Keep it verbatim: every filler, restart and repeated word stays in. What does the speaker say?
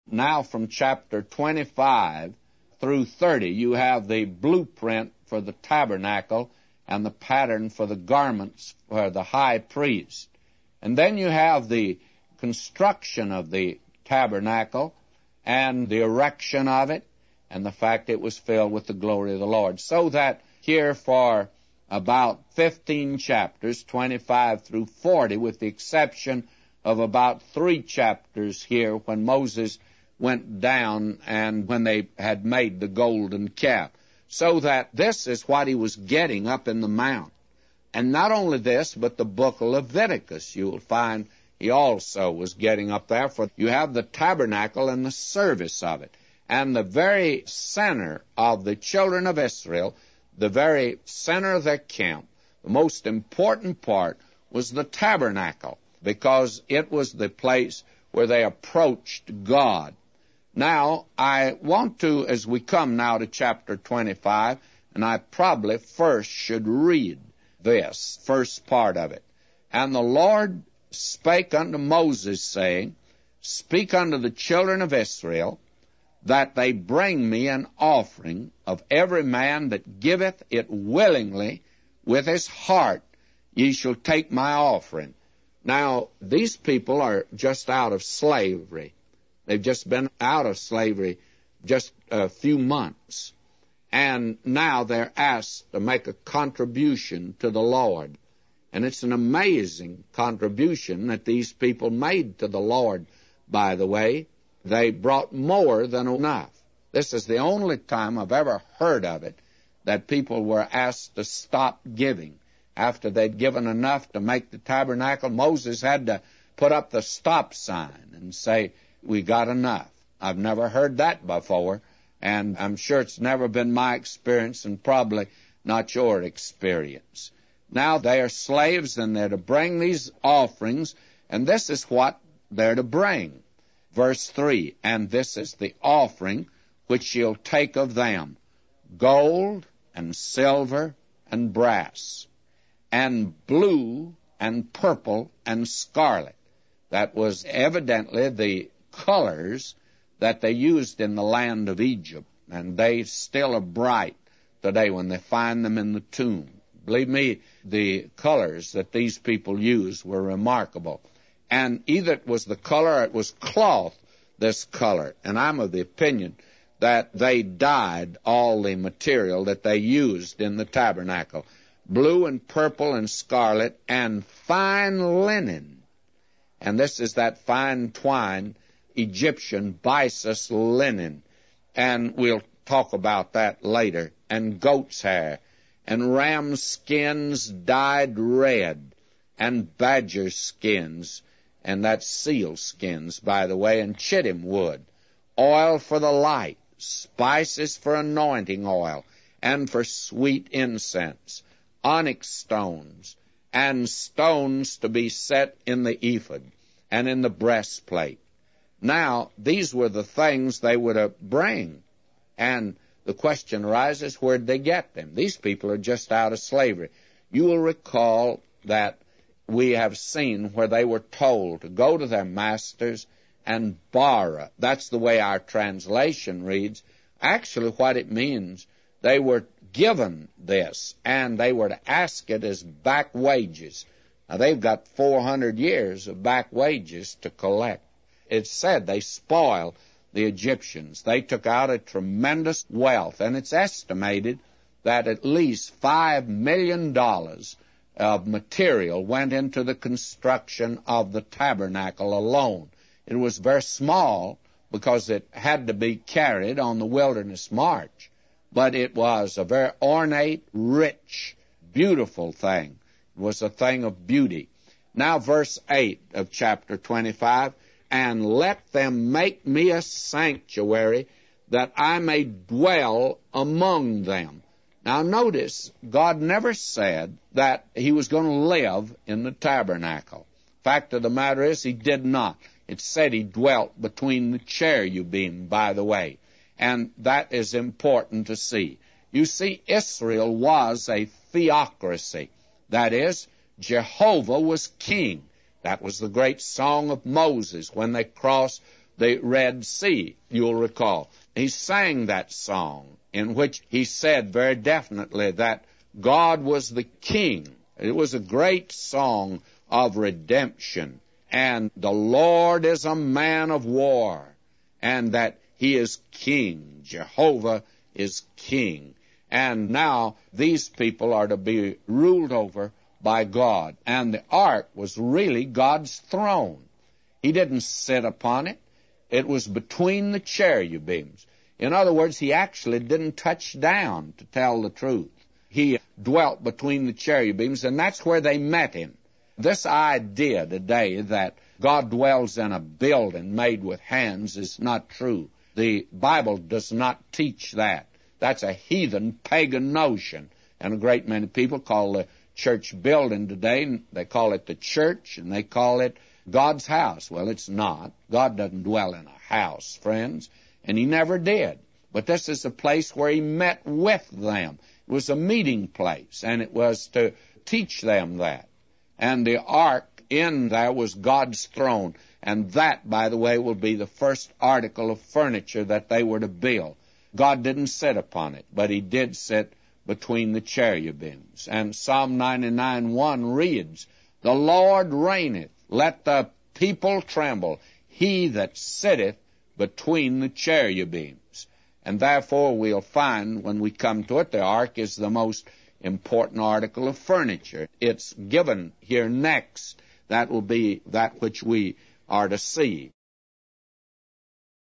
Now from chapter twenty-five through thirty, you have the blueprint for the tabernacle and the pattern for the garments for the high priest. And then you have the construction of the tabernacle and the erection of it and the fact it was filled with the glory of the Lord. So that here for about fifteen chapters, twenty-five through forty, with the exception of about three chapters here when Moses went down and when they had made the golden calf. So that this is what he was getting up in the mount. And not only this, but the book of Leviticus, you will find he also was getting up there, for you have the tabernacle and the service of it. And the very center of the children of Israel, the very center of their camp, the most important part was the tabernacle, because it was the place where they approached God. Now, I want to, as we come now to chapter twenty-five, and I probably first should read this first part of it. And the Lord spake unto Moses, saying, Speak unto the children of Israel, that they bring me an offering of every man that giveth it willingly with his heart. Ye shall take my offering. Now, these people are just out of slavery. They've just been out of slavery just a few months. And now they're asked to make a contribution to the Lord. And it's an amazing contribution that these people made to the Lord, by the way. They brought more than enough. This is the only time I've ever heard of it, that people were asked to stop giving. After they'd given enough to make the tabernacle, Moses had to put up the stop sign and say, we got enough. I've never heard that before, and I'm sure it's never been my experience and probably not your experience. Now they are slaves, and they're to bring these offerings, and this is what they're to bring. Verse three, And this is the offering which you'll take of them, gold and silver and brass, and blue and purple and scarlet. That was evidently the colors that they used in the land of Egypt, and they still are bright today when they find them in the tomb. Believe me, the colors that these people used were remarkable. And either it was the color or it was cloth, this color. And I'm of the opinion that they dyed all the material that they used in the tabernacle. Blue and purple and scarlet and fine linen. And this is that fine twine, Egyptian byssus linen. And we'll talk about that later. And goat's hair. And ram skins dyed red. And badger skins. And that's seal skins, by the way, and chittim wood. Oil for the light. Spices for anointing oil. And for sweet incense. Onyx stones. And stones to be set in the ephod and in the breastplate. Now, these were the things they were to bring. And the question arises, where did they get them? These people are just out of slavery. You will recall that we have seen where they were told to go to their masters and borrow. That's the way our translation reads. Actually, what it means, they were given this, and they were to ask it as back wages. Now, they've got four hundred years of back wages to collect. It's said they spoiled the Egyptians. They took out a tremendous wealth, and it's estimated that at least five million dollars of material went into the construction of the tabernacle alone. It was very small because it had to be carried on the wilderness march. But it was a very ornate, rich, beautiful thing. It was a thing of beauty. Now verse eight of chapter twenty-five, And let them make me a sanctuary, that I may dwell among them. Now notice, God never said that he was going to live in the tabernacle. Fact of the matter is, he did not. It said he dwelt between the cherubim, by the way. And that is important to see. You see, Israel was a theocracy. That is, Jehovah was king. That was the great song of Moses when they crossed the Red Sea, you'll recall. He sang that song in which he said very definitely that God was the king. It was a great song of redemption. And the Lord is a man of war, and that he is king. Jehovah is king. And now these people are to be ruled over by God. And the ark was really God's throne. He didn't sit upon it. It was between the cherubims. In other words, he actually didn't touch down, to tell the truth. He dwelt between the cherubims, and that's where they met him. This idea today that God dwells in a building made with hands is not true. The Bible does not teach that. That's a heathen, pagan notion. And a great many people call the church building today, they call it the church, and they call it God's house. Well, it's not. God doesn't dwell in a house, friends, and he never did. But this is a place where he met with them. It was a meeting place, and it was to teach them that. And the ark in there was God's throne. And that, by the way, will be the first article of furniture that they were to build. God didn't sit upon it, but he did sit between the cherubims. And Psalm ninety-nine one reads, "The Lord reigneth, let the people tremble, he that sitteth between the cherubims." And therefore we'll find, when we come to it, the ark is the most important article of furniture. It's given here next. That will be that which we are to see.